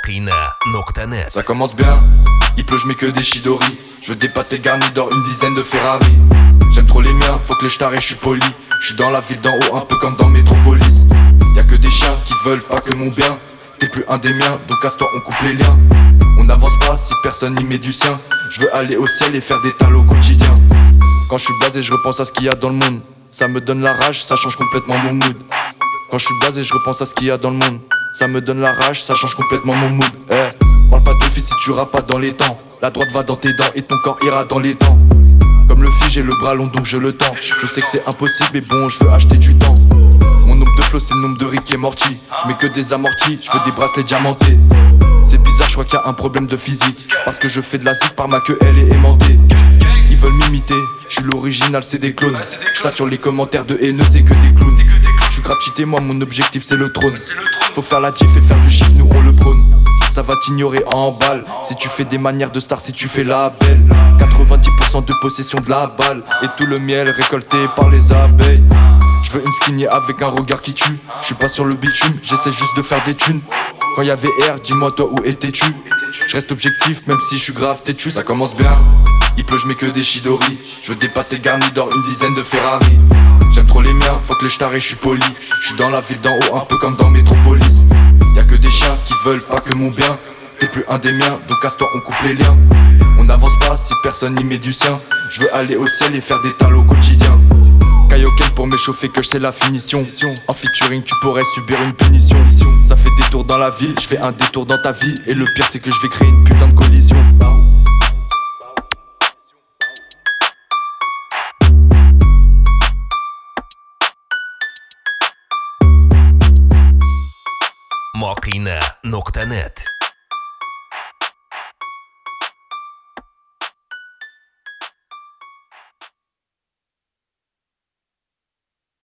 Mokina.net. Ça commence bien, il pleut, je mets que des Chidori. Je veux des pâtés garnis d'or, une dizaine de Ferrari. J'aime trop les miens, faut que les je suis poli. Je suis dans la ville d'en haut, un peu comme dans Métropolis. Y'a que des chiens qui veulent pas que mon bien. T'es plus un des miens, donc casse-toi, on coupe les liens. On n'avance pas si personne n'y met du sien. Je veux aller au ciel et faire des tales au quotidien. Quand je suis blasé, je repense à ce qu'il y a dans le monde. Ça me donne la rage, ça change complètement mon mood. Quand je suis blasé, je repense à ce qu'il y a dans le monde. Ça me donne la rage, ça change complètement mon mood. Parle pas de fils si tu rappes pas dans les temps. La droite va dans tes dents et ton corps ira dans les dents. Comme le fil, j'ai le bras long donc je le tends. Je sais que c'est impossible mais bon, je veux acheter du temps. Mon nombre de flow c'est le nombre de Rick et Morty. Je mets que des amortis, je veux des bracelets diamantés. C'est bizarre, je crois qu'il y a un problème de physique. Parce que je fais de la zik par ma queue, elle est aimantée. Ils veulent m'imiter, je suis l'original, c'est des clones. J't'assure les commentaires de haineux, c'est que des clowns. Je suis grave cheaté, moi mon objectif c'est le trône. Faut faire la diff et faire du chiffre, nous on le prône. Ça va t'ignorer en balle. Si tu fais des manières de star, si tu fais la belle. 90% de possession de la balle. Et tout le miel récolté par les abeilles. Je veux une skinny avec un regard qui tue. Je suis pas sur le bitume, j'essaie juste de faire des thunes. Quand y'avait R, dis-moi toi où étais-tu. Je reste objectif même si je suis grave têtu. Ça commence bien, il pleut, je mets que des Chidori. Je veux des pâtés garnis d'or, une dizaine de Ferrari. J'aime trop les miens, faut que les je suis poli. Je suis dans la ville d'en haut, un peu comme dans Métropolis. Y'a que des chiens qui veulent pas que mon bien. T'es plus un des miens, donc casse-toi, on coupe les liens. On n'avance pas si personne n'y met du sien. Je veux aller au ciel et faire des tales au quotidien. Kaioken pour m'échauffer que c'est la finition. En featuring tu pourrais subir une punition. Ça fait des tours dans la ville, je fais un détour dans ta vie. Et le pire c'est que je vais créer une putain de collision. Mokina.net.